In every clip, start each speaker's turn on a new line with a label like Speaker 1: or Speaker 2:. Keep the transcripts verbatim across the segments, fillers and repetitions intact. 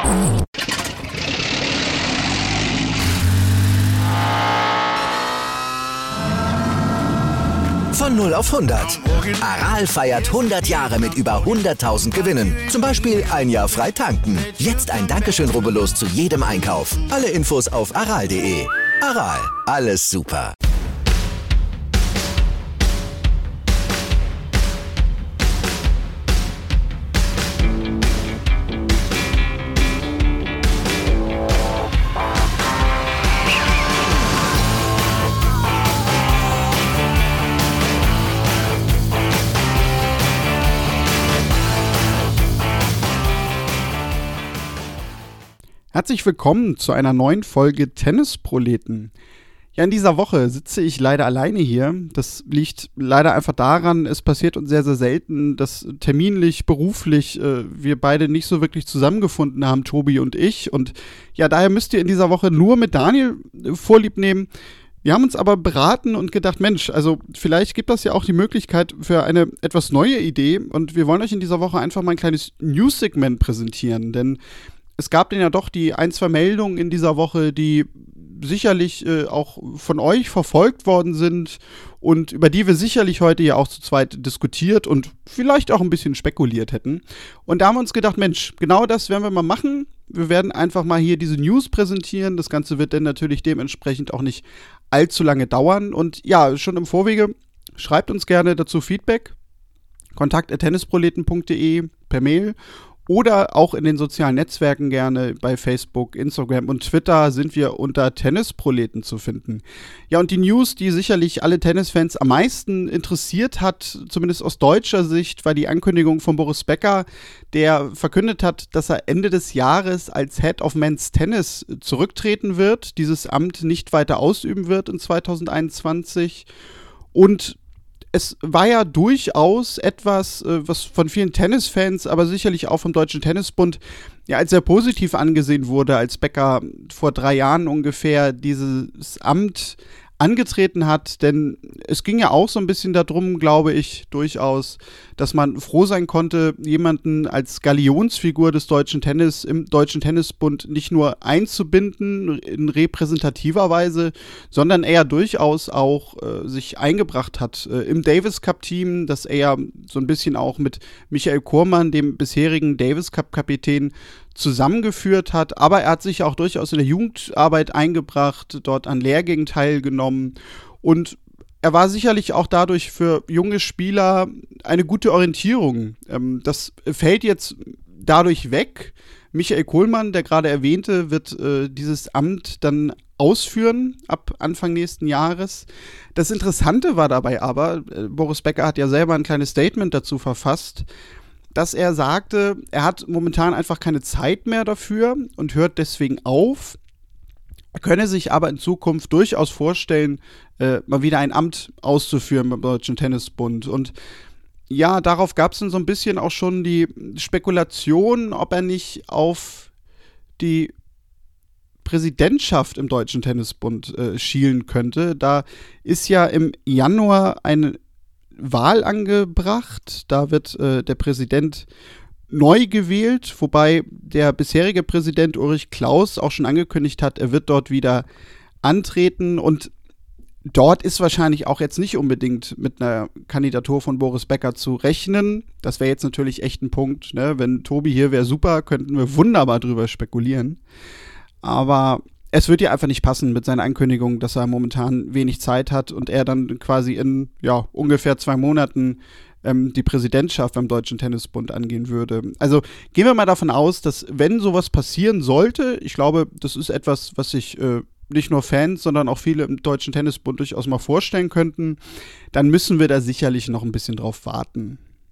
Speaker 1: Von null auf hundert. Aral feiert hundert Jahre mit über hunderttausend Gewinnen. Zum Beispiel ein Jahr frei tanken. Jetzt ein Dankeschön, rubbellos zu jedem Einkauf. Alle Infos auf aral punkt de. Aral, alles super.
Speaker 2: Herzlich willkommen zu einer neuen Folge Tennisproleten. Ja, in dieser Woche sitze ich leider alleine hier. Das liegt leider einfach daran, es passiert uns sehr, sehr selten, dass terminlich, beruflich äh, wir beide nicht so wirklich zusammengefunden haben, Tobi und ich. Und ja, daher müsst ihr in dieser Woche nur mit Daniel äh, Vorlieb nehmen. Wir haben uns aber beraten und gedacht, Mensch, also vielleicht gibt das ja auch die Möglichkeit für eine etwas neue Idee. Und wir wollen euch in dieser Woche einfach mal ein kleines News-Segment präsentieren, denn es gab denn ja doch die ein, zwei Meldungen in dieser Woche, die sicherlich äh, auch von euch verfolgt worden sind und über die wir sicherlich heute ja auch zu zweit diskutiert und vielleicht auch ein bisschen spekuliert hätten. Und da haben wir uns gedacht, Mensch, genau das werden wir mal machen. Wir werden einfach mal hier diese News präsentieren. Das Ganze wird dann natürlich dementsprechend auch nicht allzu lange dauern. Und ja, schon im Vorwege, schreibt uns gerne dazu Feedback. kontakt at tennisproleten punkt de per Mail. Oder auch in den sozialen Netzwerken gerne, bei Facebook, Instagram und Twitter sind wir unter Tennisproleten zu finden. Ja, und die News, die sicherlich alle Tennisfans am meisten interessiert hat, zumindest aus deutscher Sicht, war die Ankündigung von Boris Becker, der verkündet hat, dass er Ende des Jahres als Head of Men's Tennis zurücktreten wird, dieses Amt nicht weiter ausüben wird in zwanzig einundzwanzig. Und es war ja durchaus etwas, was von vielen Tennisfans, aber sicherlich auch vom Deutschen Tennisbund ja als sehr positiv angesehen wurde, als Becker vor drei Jahren ungefähr dieses Amt angetreten hat, denn es ging ja auch so ein bisschen darum, glaube ich, durchaus, dass man froh sein konnte, jemanden als Galionsfigur des deutschen Tennis im Deutschen Tennisbund nicht nur einzubinden in repräsentativer Weise, sondern er durchaus auch äh, sich eingebracht hat äh, im Davis Cup Team, dass er so ein bisschen auch mit Michael Kohrmann, dem bisherigen Davis Cup Kapitän, zusammengeführt hat, aber er hat sich auch durchaus in der Jugendarbeit eingebracht, dort an Lehrgängen teilgenommen und er war sicherlich auch dadurch für junge Spieler eine gute Orientierung. Ähm, das fällt jetzt dadurch weg. Michael Kohlmann, der gerade erwähnte, wird äh, dieses Amt dann ausführen ab Anfang nächsten Jahres. Das Interessante war dabei aber, äh, Boris Becker hat ja selber ein kleines Statement dazu verfasst, dass er sagte, er hat momentan einfach keine Zeit mehr dafür und hört deswegen auf. Er könne sich aber in Zukunft durchaus vorstellen, äh, mal wieder ein Amt auszuführen beim Deutschen Tennisbund. Und ja, darauf gab es dann so ein bisschen auch schon die Spekulation, ob er nicht auf die Präsidentschaft im Deutschen Tennisbund äh, schielen könnte. Da ist ja im Januar eine Wahl angebracht. Da wird äh, der Präsident neu gewählt, wobei der bisherige Präsident Ulrich Klaus auch schon angekündigt hat, er wird dort wieder antreten und dort ist wahrscheinlich auch jetzt nicht unbedingt mit einer Kandidatur von Boris Becker zu rechnen. Das wäre jetzt natürlich echt ein Punkt, ne? Wenn Tobi hier wäre, super, könnten wir wunderbar drüber spekulieren. Aber es wird ja einfach nicht passen mit seiner Ankündigung, dass er momentan wenig Zeit hat und er dann quasi in ja, ungefähr zwei Monaten ähm, die Präsidentschaft beim Deutschen Tennisbund angehen würde. Also gehen wir mal davon aus, dass wenn sowas passieren sollte, ich glaube, das ist etwas, was sich äh, nicht nur Fans, sondern auch viele im Deutschen Tennisbund durchaus mal vorstellen könnten, dann müssen wir da sicherlich noch ein bisschen drauf warten.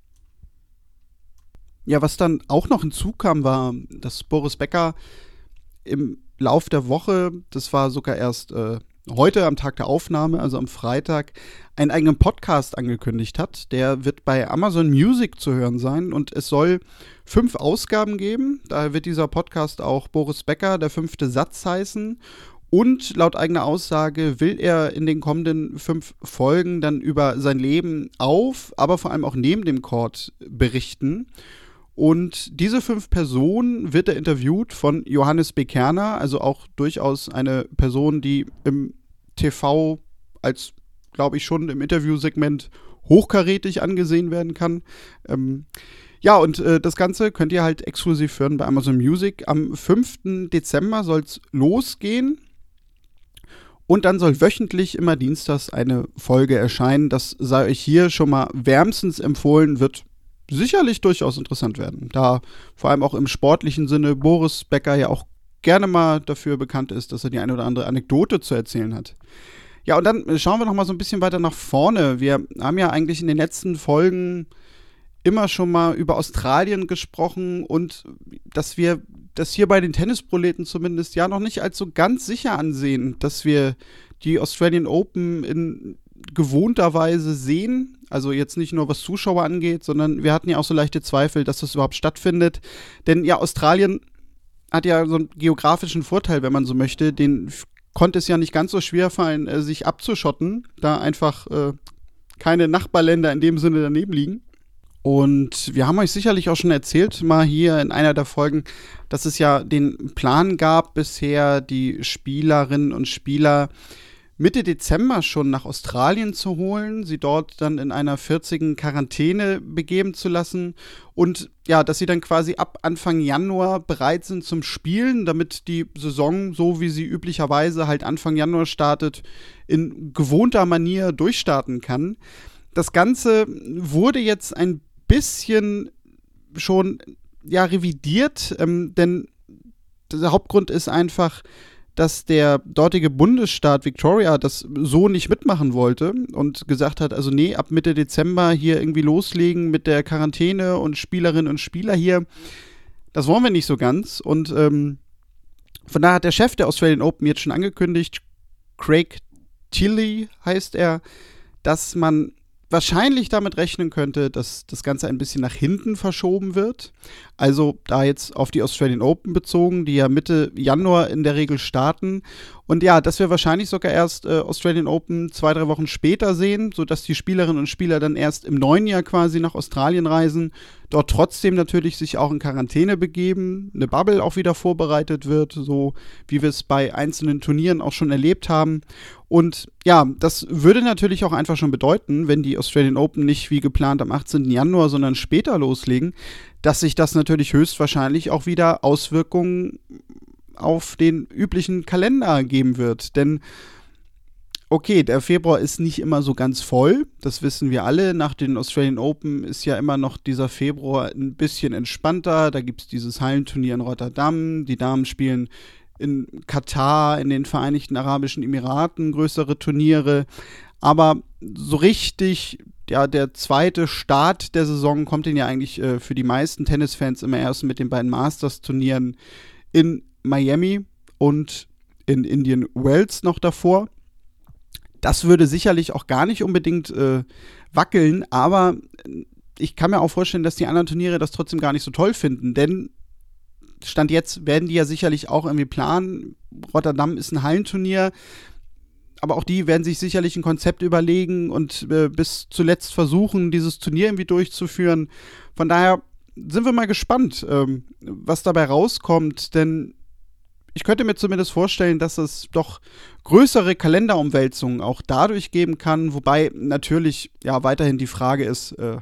Speaker 2: Ja, was dann auch noch hinzukam, war, dass Boris Becker im Lauf der Woche, das war sogar erst äh, heute am Tag der Aufnahme, also am Freitag, einen eigenen Podcast angekündigt hat. Der wird bei Amazon Music zu hören sein und es soll fünf Ausgaben geben. Daher wird dieser Podcast auch Boris Becker, der fünfte Satz heißen. Und laut eigener Aussage will er in den kommenden fünf Folgen dann über sein Leben auf, aber vor allem auch neben dem Court berichten. Und diese fünf Personen wird er interviewt von Johannes B. Kerner, also auch durchaus eine Person, die im T V als, glaube ich, schon im Interviewsegment hochkarätig angesehen werden kann. Ähm, ja, und äh, das Ganze könnt ihr halt exklusiv hören bei Amazon Music. Am fünften Dezember soll es losgehen. Und dann soll wöchentlich immer dienstags eine Folge erscheinen. Das sei euch hier schon mal wärmstens empfohlen, wird sicherlich durchaus interessant werden. Da vor allem auch im sportlichen Sinne Boris Becker ja auch gerne mal dafür bekannt ist, dass er die eine oder andere Anekdote zu erzählen hat. Ja, und dann schauen wir noch mal so ein bisschen weiter nach vorne. Wir haben ja eigentlich in den letzten Folgen immer schon mal über Australien gesprochen und dass wir das hier bei den Tennisproleten zumindest ja noch nicht als so ganz sicher ansehen, dass wir die Australian Open in gewohnter Weise sehen. Also jetzt nicht nur was Zuschauer angeht, sondern wir hatten ja auch so leichte Zweifel, dass das überhaupt stattfindet. Denn ja, Australien hat ja so einen geografischen Vorteil, wenn man so möchte. Den konnte es ja nicht ganz so schwer fallen, äh, sich abzuschotten, da einfach äh, keine Nachbarländer in dem Sinne daneben liegen. Und wir haben euch sicherlich auch schon erzählt, mal hier in einer der Folgen, dass es ja den Plan gab, bisher die Spielerinnen und Spieler Mitte Dezember schon nach Australien zu holen, sie dort dann in einer vierzigen Quarantäne begeben zu lassen und ja, dass sie dann quasi ab Anfang Januar bereit sind zum Spielen, damit die Saison, so wie sie üblicherweise halt Anfang Januar startet, in gewohnter Manier durchstarten kann. Das Ganze wurde jetzt ein bisschen schon ja, revidiert, ähm, denn der Hauptgrund ist einfach, dass der dortige Bundesstaat Victoria das so nicht mitmachen wollte und gesagt hat, also nee, ab Mitte Dezember hier irgendwie loslegen mit der Quarantäne und Spielerinnen und Spieler hier, das wollen wir nicht so ganz. Und ähm, von daher hat der Chef der Australian Open jetzt schon angekündigt, Craig Tilley heißt er, dass man wahrscheinlich damit rechnen könnte, dass das Ganze ein bisschen nach hinten verschoben wird. Also da jetzt auf die Australian Open bezogen, die ja Mitte Januar in der Regel starten. Und ja, dass wir wahrscheinlich sogar erst äh, Australian Open zwei, drei Wochen später sehen, sodass die Spielerinnen und Spieler dann erst im neuen Jahr quasi nach Australien reisen, dort trotzdem natürlich sich auch in Quarantäne begeben, eine Bubble auch wieder vorbereitet wird, so wie wir es bei einzelnen Turnieren auch schon erlebt haben. Und ja, das würde natürlich auch einfach schon bedeuten, wenn die Australian Open nicht wie geplant am achtzehnten Januar, sondern später loslegen, dass sich das natürlich höchstwahrscheinlich auch wieder Auswirkungen auf den üblichen Kalender geben wird. Denn okay, der Februar ist nicht immer so ganz voll, das wissen wir alle. Nach den Australian Open ist ja immer noch dieser Februar ein bisschen entspannter. Da gibt es dieses Hallenturnier in Rotterdam, die Damen spielen in Katar, in den Vereinigten Arabischen Emiraten größere Turniere. Aber so richtig, ja, der zweite Start der Saison kommt denn ja eigentlich äh, für die meisten Tennisfans immer erst mit den beiden Masters-Turnieren in Miami und in Indian Wells noch davor. Das würde sicherlich auch gar nicht unbedingt äh, wackeln, aber ich kann mir auch vorstellen, dass die anderen Turniere das trotzdem gar nicht so toll finden, denn Stand jetzt werden die ja sicherlich auch irgendwie planen. Rotterdam ist ein Hallenturnier, aber auch die werden sich sicherlich ein Konzept überlegen und äh, bis zuletzt versuchen, dieses Turnier irgendwie durchzuführen. Von daher sind wir mal gespannt, ähm, was dabei rauskommt, denn ich könnte mir zumindest vorstellen, dass es doch größere Kalenderumwälzungen auch dadurch geben kann, wobei natürlich ja weiterhin die Frage ist, äh,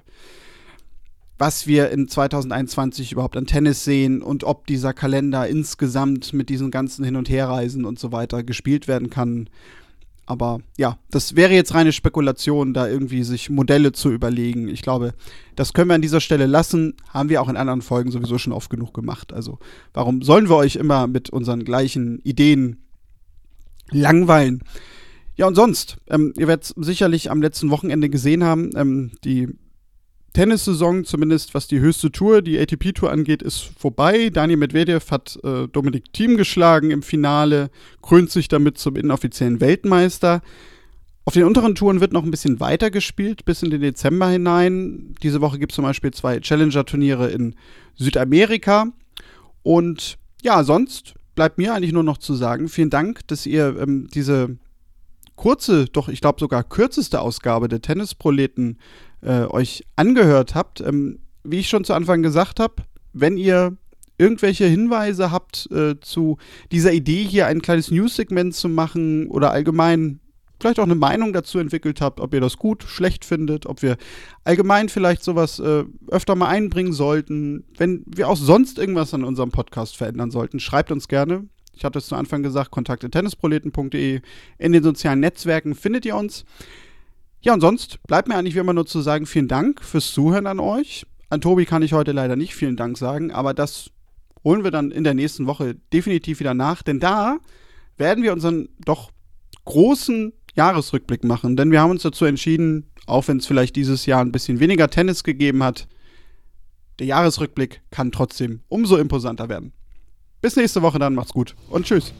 Speaker 2: was wir in zwanzig einundzwanzig überhaupt an Tennis sehen und ob dieser Kalender insgesamt mit diesen ganzen Hin- und Herreisen und so weiter gespielt werden kann. Aber ja, das wäre jetzt reine Spekulation, da irgendwie sich Modelle zu überlegen. Ich glaube, das können wir an dieser Stelle lassen. Haben wir auch in anderen Folgen sowieso schon oft genug gemacht. Also warum sollen wir euch immer mit unseren gleichen Ideen langweilen? Ja, und sonst, ähm, ihr werdet sicherlich am letzten Wochenende gesehen haben, ähm, die Tennissaison, zumindest was die höchste Tour, die A T P-Tour angeht, ist vorbei. Daniil Medvedev hat äh, Dominic Thiem geschlagen im Finale, krönt sich damit zum inoffiziellen Weltmeister. Auf den unteren Touren wird noch ein bisschen weiter gespielt, bis in den Dezember hinein. Diese Woche gibt es zum Beispiel zwei Challenger-Turniere in Südamerika. Und ja, sonst bleibt mir eigentlich nur noch zu sagen, vielen Dank, dass ihr ähm, diese kurze, doch ich glaube sogar kürzeste Ausgabe der Tennisproleten äh, euch angehört habt. Ähm, wie ich schon zu Anfang gesagt habe, wenn ihr irgendwelche Hinweise habt äh, zu dieser Idee, hier ein kleines News-Segment zu machen oder allgemein vielleicht auch eine Meinung dazu entwickelt habt, ob ihr das gut, schlecht findet, ob wir allgemein vielleicht sowas äh, öfter mal einbringen sollten, wenn wir auch sonst irgendwas an unserem Podcast verändern sollten, schreibt uns gerne. Ich hatte es zu Anfang gesagt, kontakt at tennisproleten punkt de. In den sozialen Netzwerken findet ihr uns. Ja, und sonst bleibt mir eigentlich wie immer nur zu sagen, vielen Dank fürs Zuhören an euch. An Tobi kann ich heute leider nicht vielen Dank sagen, aber das holen wir dann in der nächsten Woche definitiv wieder nach, denn da werden wir unseren doch großen Jahresrückblick machen, denn wir haben uns dazu entschieden, auch wenn es vielleicht dieses Jahr ein bisschen weniger Tennis gegeben hat, der Jahresrückblick kann trotzdem umso imposanter werden. Bis nächste Woche dann, macht's gut und tschüss.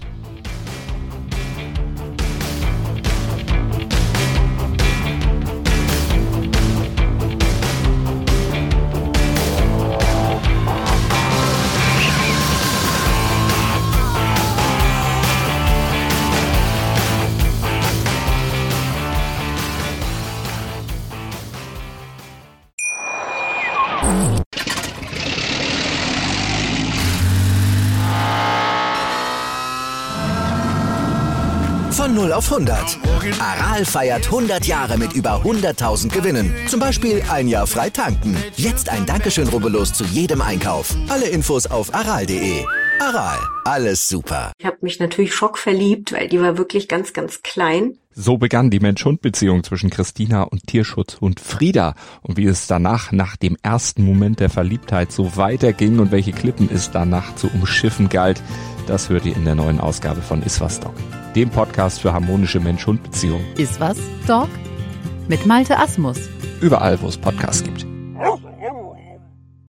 Speaker 1: Von null auf hundert. Aral feiert hundert Jahre mit über hunderttausend Gewinnen. Zum Beispiel ein Jahr frei tanken. Jetzt ein Dankeschön, rubbellos zu jedem Einkauf. Alle Infos auf aral punkt de. Aral, alles super.
Speaker 3: Ich habe mich natürlich schockverliebt, weil die war wirklich ganz, ganz klein.
Speaker 4: So begann die Mensch-Hund-Beziehung zwischen Christina und Tierschutzhund Frieda. Und wie es danach, nach dem ersten Moment der Verliebtheit, so weiterging und welche Klippen es danach zu umschiffen galt, das hört ihr in der neuen Ausgabe von Iswas Dog, dem Podcast für harmonische Mensch-Hund-Beziehungen.
Speaker 5: Iswas Dog? Mit Malte Asmus.
Speaker 4: Überall, wo es Podcasts gibt.